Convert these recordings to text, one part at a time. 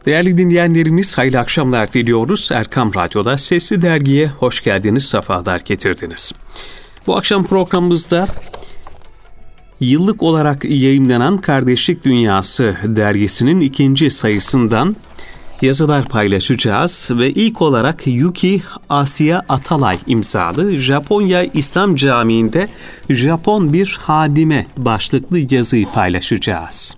Değerli dinleyenlerimiz, hayırlı akşamlar diliyoruz. Erkam Radyo'da Sesli Dergi'ye hoş geldiniz, sefalar getirdiniz. Bu akşam programımızda yıllık olarak yayımlanan Kardeşlik Dünyası dergisinin 2. sayısından yazılar paylaşacağız ve ilk olarak Yuki Asya Atalay imzalı Japonya İslam Camii'nde Japon bir hadime başlıklı yazıyı paylaşacağız.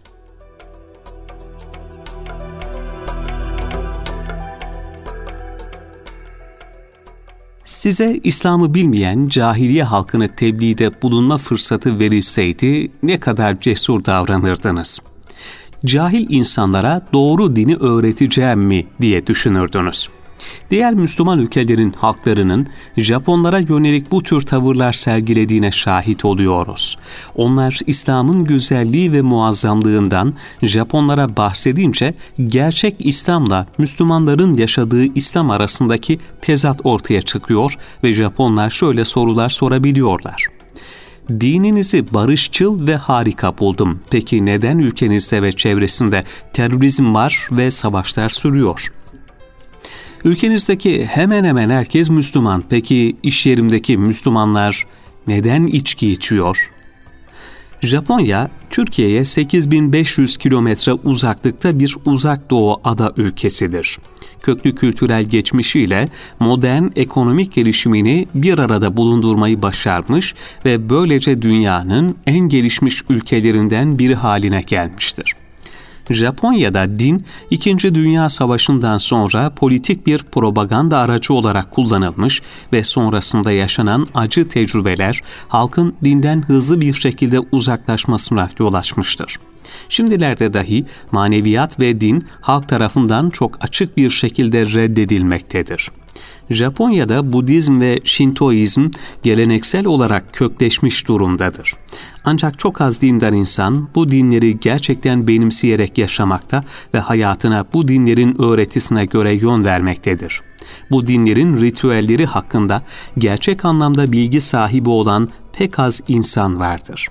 Size İslam'ı bilmeyen cahiliye halkını tebliğde bulunma fırsatı verilseydi ne kadar cesur davranırdınız? Cahil insanlara doğru dini öğreteceğim mi diye düşünürdünüz. Diğer Müslüman ülkelerin halklarının Japonlara yönelik bu tür tavırlar sergilediğine şahit oluyoruz. Onlar İslam'ın güzelliği ve muazzamlığından Japonlara bahsedince gerçek İslam'la Müslümanların yaşadığı İslam arasındaki tezat ortaya çıkıyor ve Japonlar şöyle sorular sorabiliyorlar. Dininizi barışçıl ve harika buldum. Peki neden ülkenizde ve çevresinde terörizm var ve savaşlar sürüyor? Ülkenizdeki hemen hemen herkes Müslüman. Peki iş yerimdeki Müslümanlar neden içki içiyor? Japonya, Türkiye'ye 8500 kilometre uzaklıkta bir uzak doğu ada ülkesidir. Köklü kültürel geçmişiyle modern ekonomik gelişimini bir arada bulundurmayı başarmış ve böylece dünyanın en gelişmiş ülkelerinden biri haline gelmiştir. Japonya'da din, 2. Dünya Savaşı'ndan sonra politik bir propaganda aracı olarak kullanılmış ve sonrasında yaşanan acı tecrübeler halkın dinden hızlı bir şekilde uzaklaşmasına yol açmıştır. Şimdilerde dahi maneviyat ve din halk tarafından çok açık bir şekilde reddedilmektedir. Japonya'da Budizm ve Şintoizm geleneksel olarak kökleşmiş durumdadır. Ancak çok az dindar insan bu dinleri gerçekten benimseyerek yaşamakta ve hayatına bu dinlerin öğretisine göre yön vermektedir. Bu dinlerin ritüelleri hakkında gerçek anlamda bilgi sahibi olan pek az insan vardır.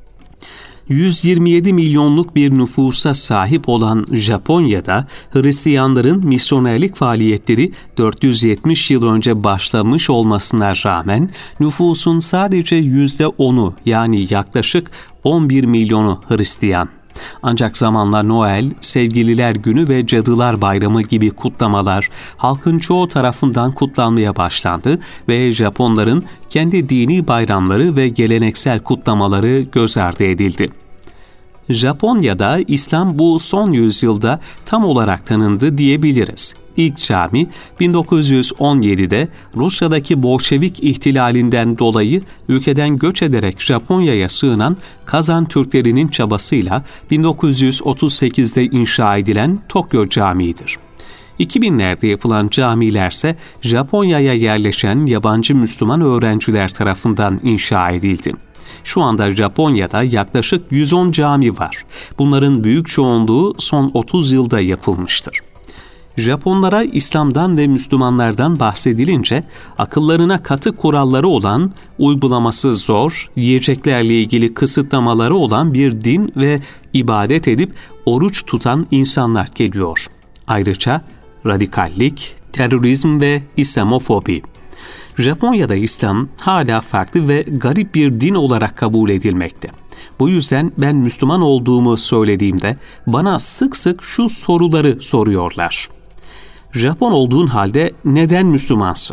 127 milyonluk bir nüfusa sahip olan Japonya'da Hristiyanların misyonerlik faaliyetleri 470 yıl önce başlamış olmasına rağmen nüfusun sadece %10'u yani yaklaşık 11 milyonu Hristiyan. Ancak zamanla Noel, Sevgililer Günü ve Cadılar Bayramı gibi kutlamalar halkın çoğu tarafından kutlanmaya başlandı ve Japonların kendi dini bayramları ve geleneksel kutlamaları göz ardı edildi. Japonya'da İslam bu son yüzyılda tam olarak tanındı diyebiliriz. İlk cami 1917'de Rusya'daki Bolşevik ihtilalinden dolayı ülkeden göç ederek Japonya'ya sığınan Kazan Türklerinin çabasıyla 1938'de inşa edilen Tokyo Camii'dir. 2000'lerde yapılan camilerse Japonya'ya yerleşen yabancı Müslüman öğrenciler tarafından inşa edildi. Şu anda Japonya'da yaklaşık 110 cami var. Bunların büyük çoğunluğu son 30 yılda yapılmıştır. Japonlara İslam'dan ve Müslümanlardan bahsedilince akıllarına katı kuralları olan, uygulaması zor, yiyeceklerle ilgili kısıtlamaları olan bir din ve ibadet edip oruç tutan insanlar geliyor. Ayrıca radikallik, terörizm ve İslamofobi. Japonya'da İslam hala farklı ve garip bir din olarak kabul edilmekte. Bu yüzden ben Müslüman olduğumu söylediğimde bana sık sık şu soruları soruyorlar. Japon olduğun halde neden Müslümansın?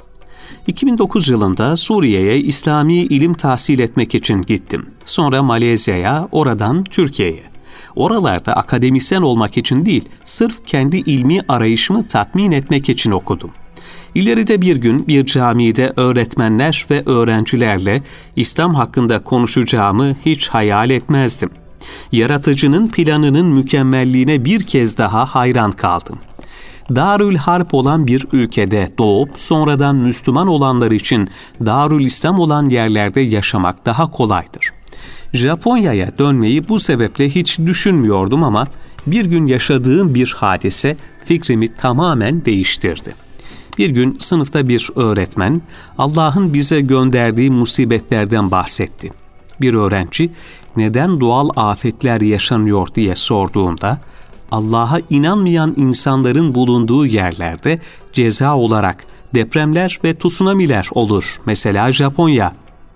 2009 yılında Suriye'ye İslami ilim tahsil etmek için gittim. Sonra Malezya'ya, oradan Türkiye'ye. Oralarda akademisyen olmak için değil, sırf kendi ilmi arayışımı tatmin etmek için okudum. İleride bir gün bir camide öğretmenler ve öğrencilerle İslam hakkında konuşacağımı hiç hayal etmezdim. Yaratıcının planının mükemmelliğine bir kez daha hayran kaldım. Darül Harp olan bir ülkede doğup sonradan Müslüman olanlar için Darül İslam olan yerlerde yaşamak daha kolaydır. Japonya'ya dönmeyi bu sebeple hiç düşünmüyordum ama bir gün yaşadığım bir hadise fikrimi tamamen değiştirdi. Bir gün sınıfta bir öğretmen Allah'ın bize gönderdiği musibetlerden bahsetti. Bir öğrenci neden doğal afetler yaşanıyor diye sorduğunda Allah'a inanmayan insanların bulunduğu yerlerde ceza olarak depremler ve tsunamiler olur. Mesela Japonya.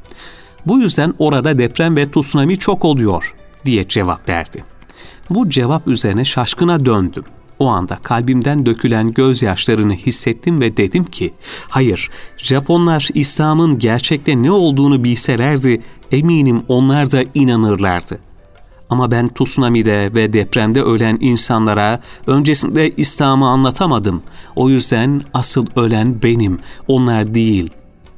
Bu yüzden orada deprem ve tsunami çok oluyor diye cevap verdi. Bu cevap üzerine şaşkına döndüm. O anda kalbimden dökülen gözyaşlarını hissettim ve dedim ki, hayır, Japonlar İslam'ın gerçekte ne olduğunu bilselerdi, eminim onlar da inanırlardı. Ama ben tsunami'de ve depremde ölen insanlara öncesinde İslam'ı anlatamadım. O yüzden asıl ölen benim, onlar değil.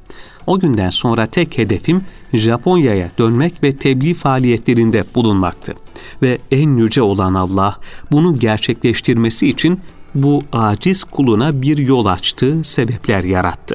O günden sonra tek hedefim Japonya'ya dönmek ve tebliğ faaliyetlerinde bulunmaktı. Ve en yüce olan Allah bunu gerçekleştirmesi için bu aciz kuluna bir yol açtı, sebepler yarattı.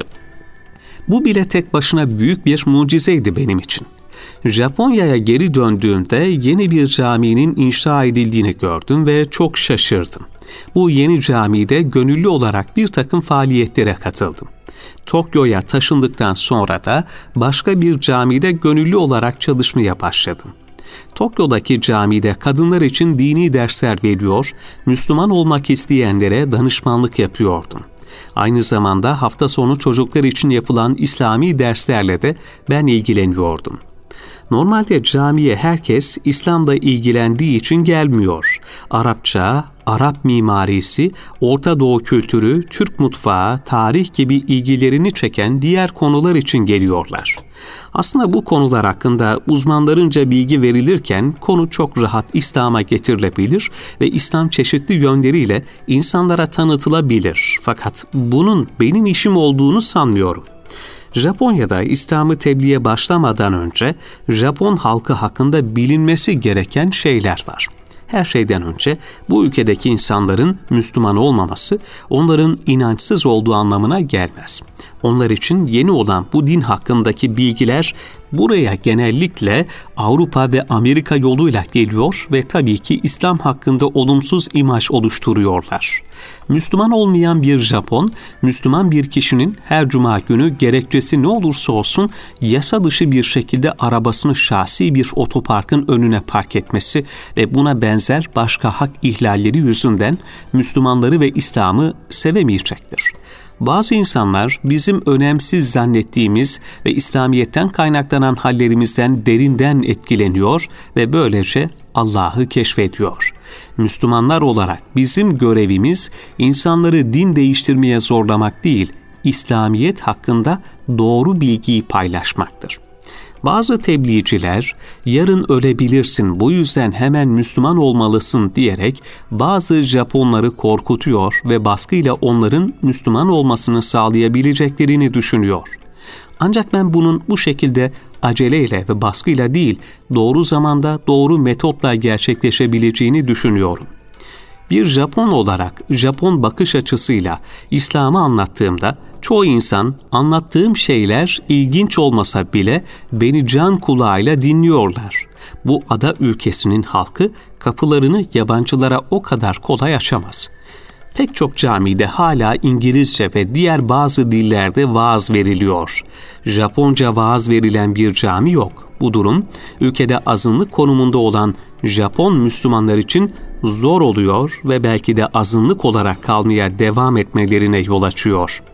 Bu bile tek başına büyük bir mucizeydi benim için. Japonya'ya geri döndüğümde yeni bir caminin inşa edildiğini gördüm ve çok şaşırdım. Bu yeni camide gönüllü olarak bir takım faaliyetlere katıldım. Tokyo'ya taşındıktan sonra da başka bir camide gönüllü olarak çalışmaya başladım. Tokyo'daki camide kadınlar için dini dersler veriyor, Müslüman olmak isteyenlere danışmanlık yapıyordum. Aynı zamanda hafta sonu çocuklar için yapılan İslami derslerle de ben ilgileniyordum. Normalde camiye herkes İslam'la ilgilendiği için gelmiyor. Arapça, Arap mimarisi, Orta Doğu kültürü, Türk mutfağı, tarih gibi ilgilerini çeken diğer konular için geliyorlar. Aslında bu konular hakkında uzmanlarınca bilgi verilirken konu çok rahat İslam'a getirilebilir ve İslam çeşitli yönleriyle insanlara tanıtılabilir. Fakat bunun benim işim olduğunu sanmıyorum. Japonya'da İslam'ı tebliğe başlamadan önce Japon halkı hakkında bilinmesi gereken şeyler var. Her şeyden önce bu ülkedeki insanların Müslüman olmaması onların inançsız olduğu anlamına gelmez. Onlar için yeni olan bu din hakkındaki bilgiler buraya genellikle Avrupa ve Amerika yoluyla geliyor ve tabii ki İslam hakkında olumsuz imaj oluşturuyorlar. Müslüman olmayan bir Japon, Müslüman bir kişinin her cuma günü gerekçesi ne olursa olsun yasa dışı bir şekilde arabasını şahsi bir otoparkın önüne park etmesi ve buna benzer başka hak ihlalleri yüzünden Müslümanları ve İslam'ı sevemeyecektir. Bazı insanlar bizim önemsiz zannettiğimiz ve İslamiyet'ten kaynaklanan hallerimizden derinden etkileniyor ve böylece Allah'ı keşfediyor. Müslümanlar olarak bizim görevimiz insanları din değiştirmeye zorlamak değil, İslamiyet hakkında doğru bilgiyi paylaşmaktır. Bazı tebliğciler, yarın ölebilirsin, bu yüzden hemen Müslüman olmalısın diyerek bazı Japonları korkutuyor ve baskıyla onların Müslüman olmasını sağlayabileceklerini düşünüyor. Ancak ben bunun bu şekilde aceleyle ve baskıyla değil, doğru zamanda doğru metotla gerçekleşebileceğini düşünüyorum. Bir Japon olarak Japon bakış açısıyla İslam'ı anlattığımda çoğu insan anlattığım şeyler ilginç olmasa bile beni can kulağıyla dinliyorlar. Bu ada ülkesinin halkı kapılarını yabancılara o kadar kolay açamaz. Pek çok camide hala İngilizce ve diğer bazı dillerde vaaz veriliyor. Japonca vaaz verilen bir cami yok. Bu durum ülkede azınlık konumunda olan Japon Müslümanlar için zor oluyor ve belki de azınlık olarak kalmaya devam etmelerine yol açıyor.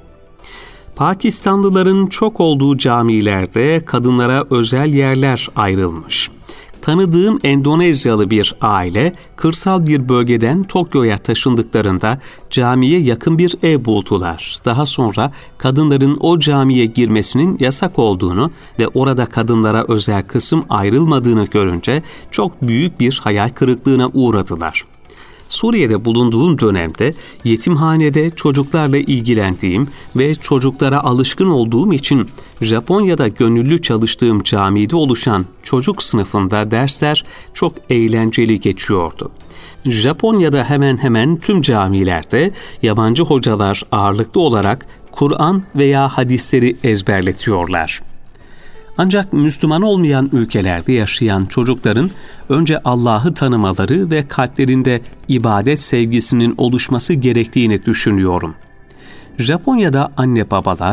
Pakistanlıların çok olduğu camilerde kadınlara özel yerler ayrılmış. Tanıdığım Endonezyalı bir aile kırsal bir bölgeden Tokyo'ya taşındıklarında camiye yakın bir ev buldular. Daha sonra kadınların o camiye girmesinin yasak olduğunu ve orada kadınlara özel kısım ayrılmadığını görünce çok büyük bir hayal kırıklığına uğradılar. Suriye'de bulunduğum dönemde yetimhanede çocuklarla ilgilendiğim ve çocuklara alışkın olduğum için Japonya'da gönüllü çalıştığım camide oluşan çocuk sınıfında dersler çok eğlenceli geçiyordu. Japonya'da hemen hemen tüm camilerde yabancı hocalar ağırlıklı olarak Kur'an veya hadisleri ezberletiyorlar. Ancak Müslüman olmayan ülkelerde yaşayan çocukların önce Allah'ı tanımaları ve kalplerinde ibadet sevgisinin oluşması gerektiğini düşünüyorum. Japonya'da anne babalar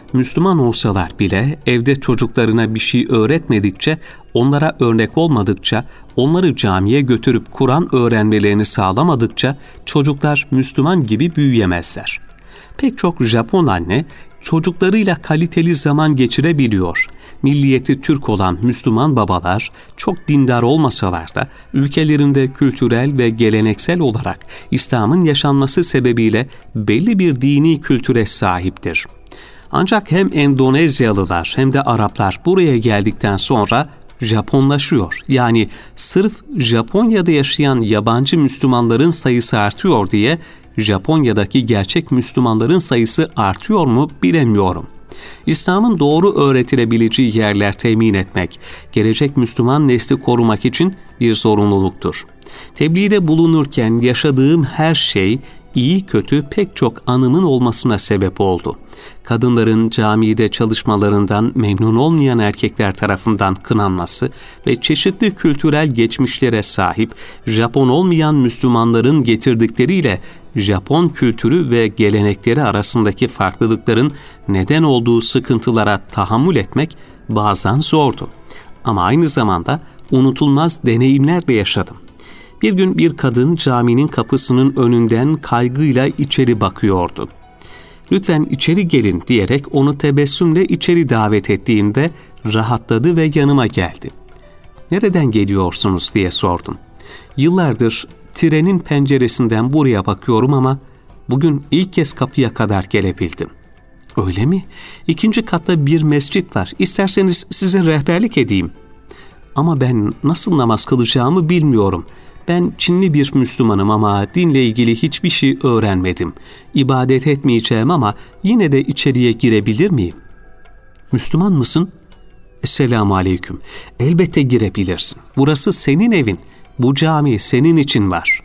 Müslüman olsalar bile evde çocuklarına bir şey öğretmedikçe, onlara örnek olmadıkça, onları camiye götürüp Kur'an öğrenmelerini sağlamadıkça çocuklar Müslüman gibi büyüyemezler. Pek çok Japon anne çocuklarıyla kaliteli zaman geçirebiliyor. Milliyeti Türk olan Müslüman babalar çok dindar olmasalar da ülkelerinde kültürel ve geleneksel olarak İslam'ın yaşanması sebebiyle belli bir dini kültüre sahiptir. Ancak hem Endonezyalılar hem de Araplar buraya geldikten sonra Japonlaşıyor. Yani sırf Japonya'da yaşayan yabancı Müslümanların sayısı artıyor diye Japonya'daki gerçek Müslümanların sayısı artıyor mu bilemiyorum. İslam'ın doğru öğretilebileceği yerler temin etmek, gelecek Müslüman nesli korumak için bir zorunluluktur. Tebliğde bulunurken yaşadığım her şey, iyi kötü pek çok anımın olmasına sebep oldu. Kadınların camide çalışmalarından memnun olmayan erkekler tarafından kınanması ve çeşitli kültürel geçmişlere sahip Japon olmayan Müslümanların getirdikleriyle Japon kültürü ve gelenekleri arasındaki farklılıkların neden olduğu sıkıntılara tahammül etmek bazen zordu. Ama aynı zamanda unutulmaz deneyimler de yaşadım. Bir gün bir kadın caminin kapısının önünden kaygıyla içeri bakıyordu. "Lütfen içeri gelin" diyerek onu tebessümle içeri davet ettiğimde rahatladı ve yanıma geldi. "Nereden geliyorsunuz?" diye sordum. "Yıllardır trenin penceresinden buraya bakıyorum ama bugün ilk kez kapıya kadar gelebildim." "Öyle mi? 2. katta bir mescit var. İsterseniz size rehberlik edeyim." "Ama ben nasıl namaz kılacağımı bilmiyorum. Ben Çinli bir Müslümanım ama dinle ilgili hiçbir şey öğrenmedim. İbadet etmeyeceğim ama yine de içeriye girebilir miyim?" "Müslüman mısın?" "Esselamu aleyküm. Elbette girebilirsin. Burası senin evin. Bu cami senin için var."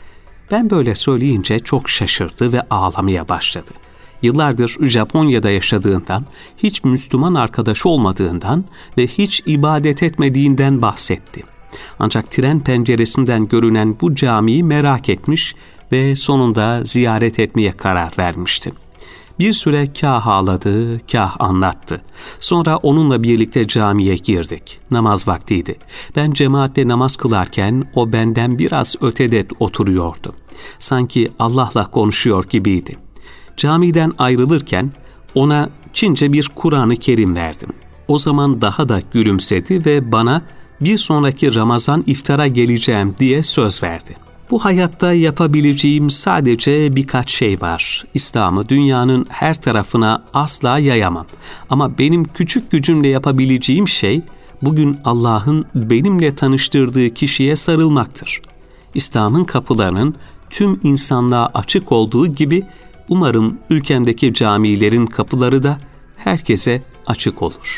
Ben böyle söyleyince çok şaşırdı ve ağlamaya başladı. Yıllardır Japonya'da yaşadığından, hiç Müslüman arkadaşı olmadığından ve hiç ibadet etmediğinden bahsetti. Ancak tren penceresinden görünen bu camiyi merak etmiş ve sonunda ziyaret etmeye karar vermişti. Bir süre kâh ağladı, kâh anlattı. Sonra onunla birlikte camiye girdik. Namaz vaktiydi. Ben cemaatle namaz kılarken o benden biraz ötede oturuyordu. Sanki Allah'la konuşuyor gibiydi. Camiden ayrılırken ona Çince bir Kur'an-ı Kerim verdim. O zaman daha da gülümsedi ve bana "Bir sonraki Ramazan iftara geleceğim" diye söz verdi. Bu hayatta yapabileceğim sadece birkaç şey var. İslam'ı dünyanın her tarafına asla yayamam. Ama benim küçük gücümle yapabileceğim şey, bugün Allah'ın benimle tanıştırdığı kişiye sarılmaktır. İslam'ın kapılarının tüm insanlığa açık olduğu gibi, umarım ülkemdeki camilerin kapıları da herkese açık olur.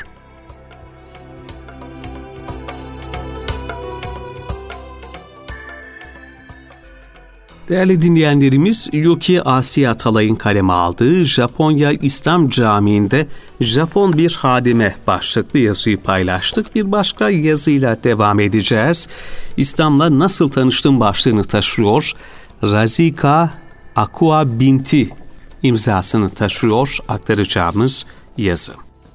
Değerli dinleyenlerimiz, Yuki Asiye Atalay'ın kaleme aldığı Japonya İslam Camii'nde Japon bir hadime başlıklı yazıyı paylaştık. Bir başka yazıyla devam edeceğiz. İslam'la nasıl tanıştım başlığını taşıyor. Razika Akua Binti imzasını taşıyor aktaracağımız yazı.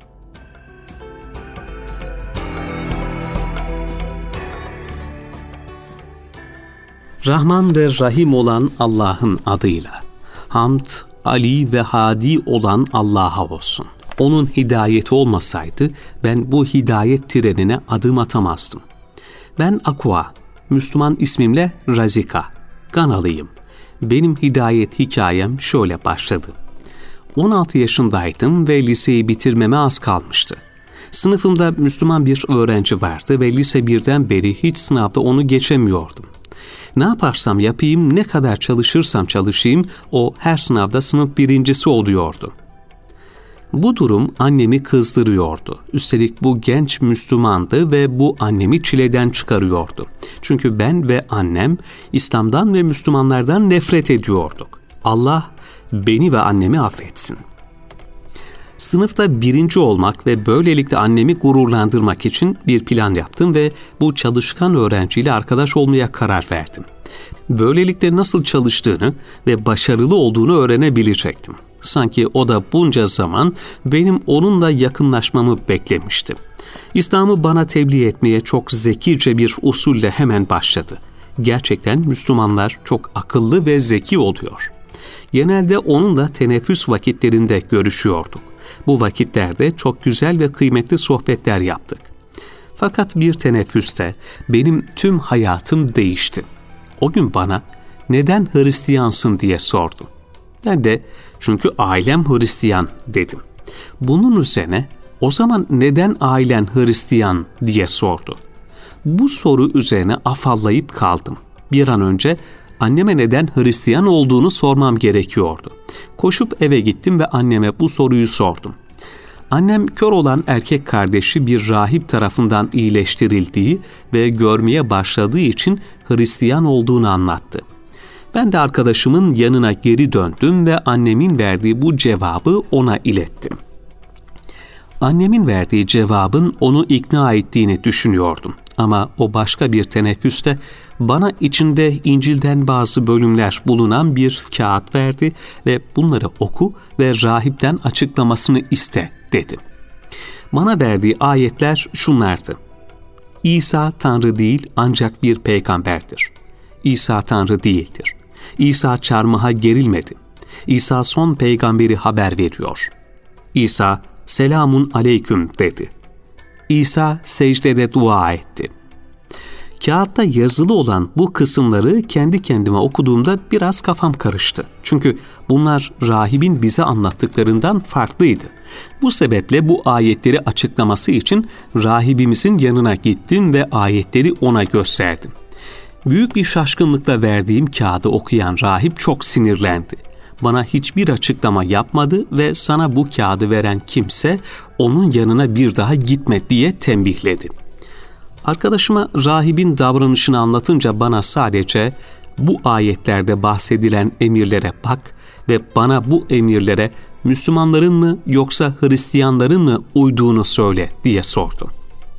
Rahman ve Rahim olan Allah'ın adıyla. Hamd, Ali ve Hadi olan Allah'a olsun. Onun hidayeti olmasaydı ben bu hidayet trenine adım atamazdım. Ben Akua, Müslüman ismimle Razika, Ganalıyım. Benim hidayet hikayem şöyle başladı. 16 yaşındaydım ve liseyi bitirmeme az kalmıştı. Sınıfımda Müslüman bir öğrenci vardı ve lise 1'den beri hiç sınavda onu geçemiyordum. Ne yaparsam yapayım, ne kadar çalışırsam çalışayım, o her sınavda sınıf birincisi oluyordu. Bu durum annemi kızdırıyordu. Üstelik bu genç Müslümandı ve bu annemi çileden çıkarıyordu. Çünkü ben ve annem İslam'dan ve Müslümanlardan nefret ediyorduk. Allah beni ve annemi affetsin. Sınıfta birinci olmak ve böylelikle annemi gururlandırmak için bir plan yaptım ve bu çalışkan öğrenciyle arkadaş olmaya karar verdim. Böylelikle nasıl çalıştığını ve başarılı olduğunu öğrenebilecektim. Sanki o da bunca zaman benim onunla yakınlaşmamı beklemişti. İslam'ı bana tebliğ etmeye çok zekice bir usulle hemen başladı. Gerçekten Müslümanlar çok akıllı ve zeki oluyor. Genelde onunla teneffüs vakitlerinde görüşüyorduk. Bu vakitlerde çok güzel ve kıymetli sohbetler yaptık. Fakat bir teneffüste benim tüm hayatım değişti. O gün bana neden Hristiyansın diye sordu. Ben de çünkü ailem Hristiyan dedim. Bunun üzerine o zaman neden ailen Hristiyan diye sordu. Bu soru üzerine afallayıp kaldım. Bir an önce anneme neden Hristiyan olduğunu sormam gerekiyordu. Koşup eve gittim ve anneme bu soruyu sordum. Annem kör olan erkek kardeşi bir rahip tarafından iyileştirildiği ve görmeye başladığı için Hristiyan olduğunu anlattı. Ben de arkadaşımın yanına geri döndüm ve annemin verdiği bu cevabı ona ilettim. Annemin verdiği cevabın onu ikna ettiğini düşünüyordum. Ama o başka bir teneffüste bana içinde İncil'den bazı bölümler bulunan bir kağıt verdi ve bunları oku ve rahipten açıklamasını iste dedi. Bana verdiği ayetler şunlardı. İsa Tanrı değil ancak bir peygamberdir. İsa Tanrı değildir. İsa çarmıha gerilmedi. İsa son peygamberi haber veriyor. İsa selamun aleyküm dedi. İsa secdede dua etti. Kağıtta yazılı olan bu kısımları kendi kendime okuduğumda biraz kafam karıştı. Çünkü bunlar rahibin bize anlattıklarından farklıydı. Bu sebeple bu ayetleri açıklaması için rahibimizin yanına gittim ve ayetleri ona gösterdim. Büyük bir şaşkınlıkla verdiğim kağıdı okuyan rahip çok sinirlendi. Bana hiçbir açıklama yapmadı ve sana bu kağıdı veren kimse onun yanına bir daha gitme diye tembihledi. Arkadaşıma rahibin davranışını anlatınca bana sadece bu ayetlerde bahsedilen emirlere bak ve bana bu emirlere Müslümanların mı yoksa Hristiyanların mı uyduğunu söyle diye sordu.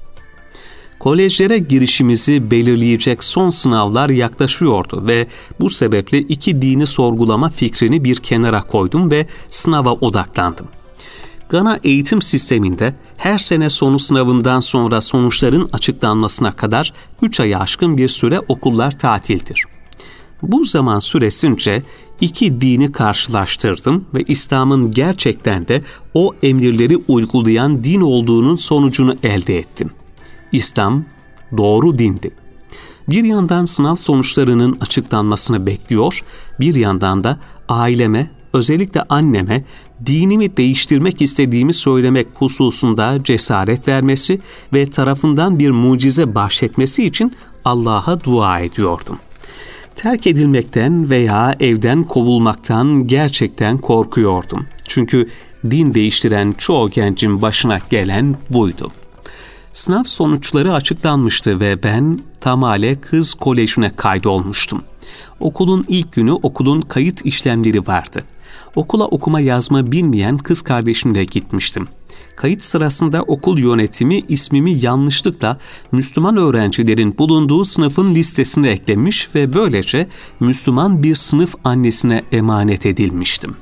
Kolejlere girişimizi belirleyecek son sınavlar yaklaşıyordu ve bu sebeple iki dini sorgulama fikrini bir kenara koydum ve sınava odaklandım. Gana eğitim sisteminde her sene sonu sınavından sonra sonuçların açıklanmasına kadar 3 aya aşkın bir süre okullar tatildir. Bu zaman süresince iki dini karşılaştırdım ve İslam'ın gerçekten de o emirleri uygulayan din olduğunun sonucunu elde ettim. İslam doğru dindi. Bir yandan sınav sonuçlarının açıklanmasını bekliyor, bir yandan da aileme, özellikle anneme dinimi değiştirmek istediğimi söylemek hususunda cesaret vermesi ve tarafından bir mucize bahşetmesi için Allah'a dua ediyordum. Terk edilmekten veya evden kovulmaktan gerçekten korkuyordum. Çünkü din değiştiren çoğu gencin başına gelen buydu. Sınav sonuçları açıklanmıştı ve ben Tamale Kız Koleji'ne kaydolmuştum. Okulun ilk günü okulun kayıt işlemleri vardı. Okula okuma yazma bilmeyen kız kardeşimle gitmiştim. Kayıt sırasında okul yönetimi ismimi yanlışlıkla Müslüman öğrencilerin bulunduğu sınıfın listesine eklemiş ve böylece Müslüman bir sınıf annesine emanet edilmiştim.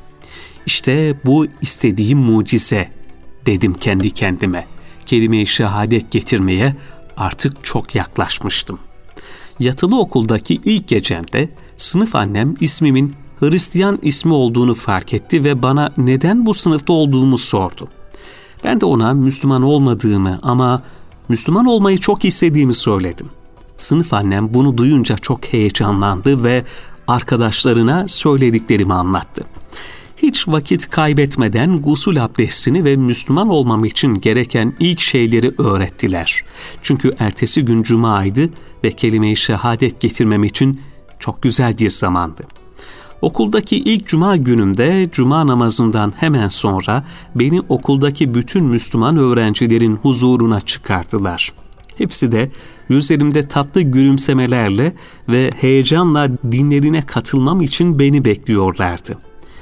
İşte bu istediğim mucize dedim kendi kendime. Kelime-i şehadet getirmeye artık çok yaklaşmıştım. Yatılı okuldaki ilk gecemde sınıf annem ismimin Hristiyan ismi olduğunu fark etti ve bana neden bu sınıfta olduğumu sordu. Ben de ona Müslüman olmadığımı ama Müslüman olmayı çok istediğimi söyledim. Sınıf annem bunu duyunca çok heyecanlandı ve arkadaşlarına söylediklerimi anlattı. Hiç vakit kaybetmeden gusül abdestini ve Müslüman olmam için gereken ilk şeyleri öğrettiler. Çünkü ertesi gün cumaydı ve kelime-i şehadet getirmem için çok güzel bir zamandı. Okuldaki ilk cuma günümde cuma namazından hemen sonra beni okuldaki bütün Müslüman öğrencilerin huzuruna çıkardılar. Hepsi de yüzlerimde tatlı gülümsemelerle ve heyecanla dinlerine katılmam için beni bekliyorlardı.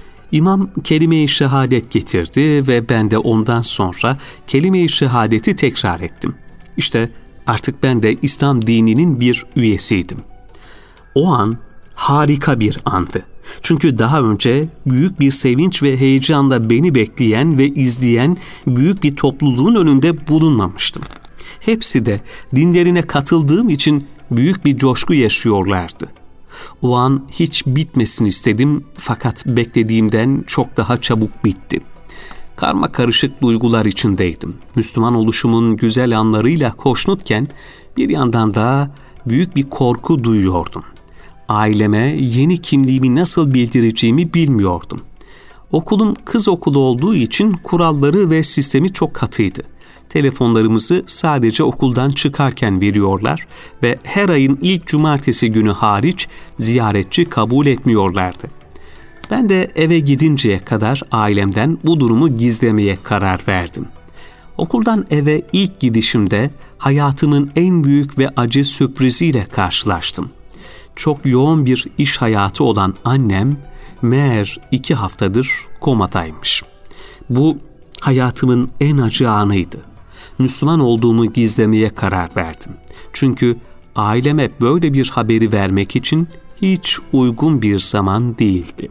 İmam kelime-i şehadet getirdi ve ben de ondan sonra kelime-i şehadeti tekrar ettim. İşte artık ben de İslam dininin bir üyesiydim. O an harika bir andı. Çünkü daha önce büyük bir sevinç ve heyecanla beni bekleyen ve izleyen büyük bir topluluğun önünde bulunmamıştım. Hepsi de dinlerine katıldığım için büyük bir coşku yaşıyorlardı. O an hiç bitmesin istedim fakat beklediğimden çok daha çabuk bitti. Karma karışık duygular içindeydim. Müslüman oluşumun güzel anlarıyla hoşnutken bir yandan da büyük bir korku duyuyordum. Aileme yeni kimliğimi nasıl bildireceğimi bilmiyordum. Okulum kız okulu olduğu için kuralları ve sistemi çok katıydı. Telefonlarımızı sadece okuldan çıkarken veriyorlar ve her ayın ilk cumartesi günü hariç ziyaretçi kabul etmiyorlardı. Ben de eve gidinceye kadar ailemden bu durumu gizlemeye karar verdim. Okuldan eve ilk gidişimde hayatımın en büyük ve acı sürpriziyle karşılaştım. Çok yoğun bir iş hayatı olan annem meğer 2 haftadır komadaymış. Bu hayatımın en acı anıydı. Müslüman olduğumu gizlemeye karar verdim. Çünkü aileme böyle bir haberi vermek için hiç uygun bir zaman değildi.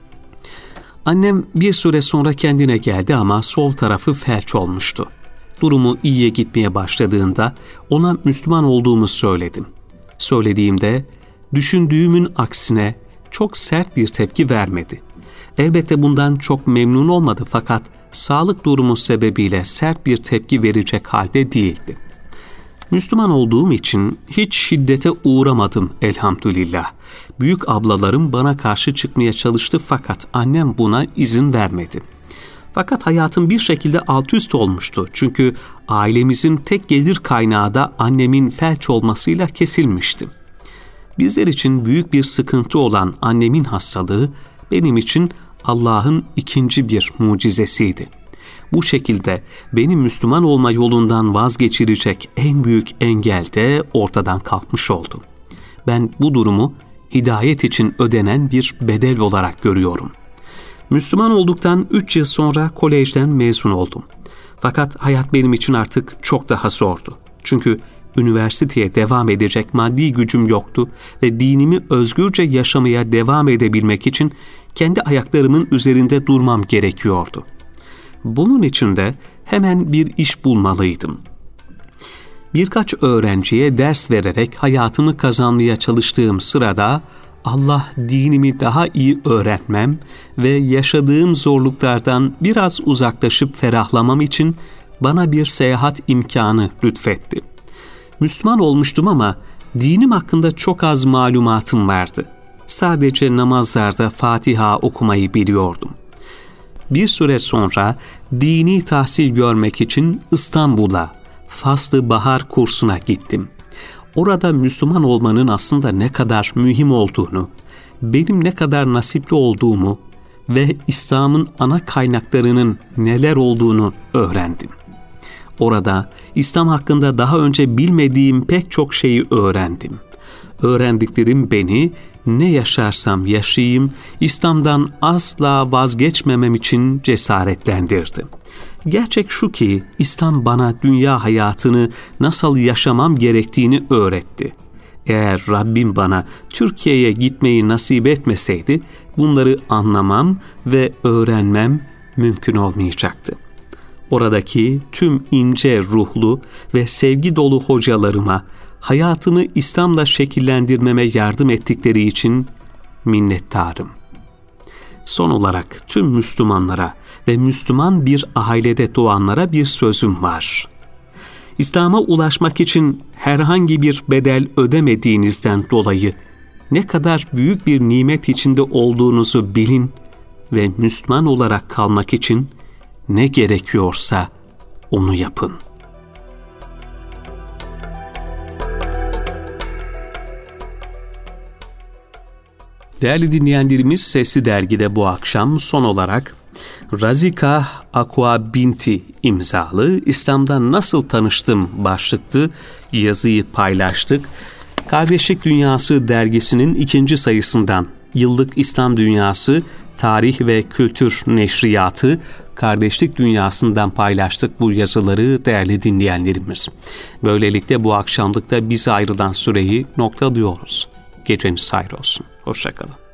Annem bir süre sonra kendine geldi ama sol tarafı felç olmuştu. Durumu iyiye gitmeye başladığında ona Müslüman olduğumu söyledim. Söylediğimde düşündüğümün aksine çok sert bir tepki vermedi. Elbette bundan çok memnun olmadı fakat sağlık durumu sebebiyle sert bir tepki verecek halde değildi. Müslüman olduğum için hiç şiddete uğramadım elhamdülillah. Büyük ablalarım bana karşı çıkmaya çalıştı fakat annem buna izin vermedi. Fakat hayatım bir şekilde alt üst olmuştu. Çünkü ailemizin tek gelir kaynağı da annemin felç olmasıyla kesilmişti. Bizler için büyük bir sıkıntı olan annemin hastalığı benim için Allah'ın ikinci bir mucizesiydi. Bu şekilde beni Müslüman olma yolundan vazgeçirecek en büyük engel de ortadan kalkmış oldu. Ben bu durumu hidayet için ödenen bir bedel olarak görüyorum. Müslüman olduktan 3 yıl sonra kolejden mezun oldum. Fakat hayat benim için artık çok daha zordu. Çünkü üniversiteye devam edecek maddi gücüm yoktu ve dinimi özgürce yaşamaya devam edebilmek için kendi ayaklarımın üzerinde durmam gerekiyordu. Bunun için de hemen bir iş bulmalıydım. Birkaç öğrenciye ders vererek hayatımı kazanmaya çalıştığım sırada Allah dinimi daha iyi öğrenmem ve yaşadığım zorluklardan biraz uzaklaşıp ferahlamam için bana bir seyahat imkanı lütfetti. Müslüman olmuştum ama dinim hakkında çok az malumatım vardı. Sadece namazlarda Fatiha okumayı biliyordum. Bir süre sonra dini tahsil görmek için İstanbul'a, Faslı Bahar kursuna gittim. Orada Müslüman olmanın aslında ne kadar mühim olduğunu, benim ne kadar nasipli olduğumu ve İslam'ın ana kaynaklarının neler olduğunu öğrendim. Orada İslam hakkında daha önce bilmediğim pek çok şeyi öğrendim. Öğrendiklerim beni ne yaşarsam yaşayayım, İslam'dan asla vazgeçmemem için cesaretlendirdi. Gerçek şu ki İslam bana dünya hayatını nasıl yaşamam gerektiğini öğretti. Eğer Rabbim bana Türkiye'ye gitmeyi nasip etmeseydi bunları anlamam ve öğrenmem mümkün olmayacaktı. Oradaki tüm ince ruhlu ve sevgi dolu hocalarıma hayatımı İslam'la şekillendirmeme yardım ettikleri için minnettarım. Son olarak tüm Müslümanlara ve Müslüman bir ailede doğanlara bir sözüm var. İslam'a ulaşmak için herhangi bir bedel ödemediğinizden dolayı ne kadar büyük bir nimet içinde olduğunuzu bilin ve Müslüman olarak kalmak için ne gerekiyorsa onu yapın. Değerli dinleyenlerimiz, Sesli Dergi'de bu akşam son olarak Razika Akwa Binti imzalı İslam'da Nasıl Tanıştım başlıklı yazıyı paylaştık. Kardeşlik Dünyası dergisinin 2. sayısından Yıllık İslam Dünyası Tarih ve Kültür Neşriyatı Kardeşlik Dünyası'ndan paylaştık bu yazıları değerli dinleyenlerimiz. Böylelikle bu akşamlıkta bize ayrılan süreyi noktalıyoruz. Geceniz hayır olsun. Hoşça kalın.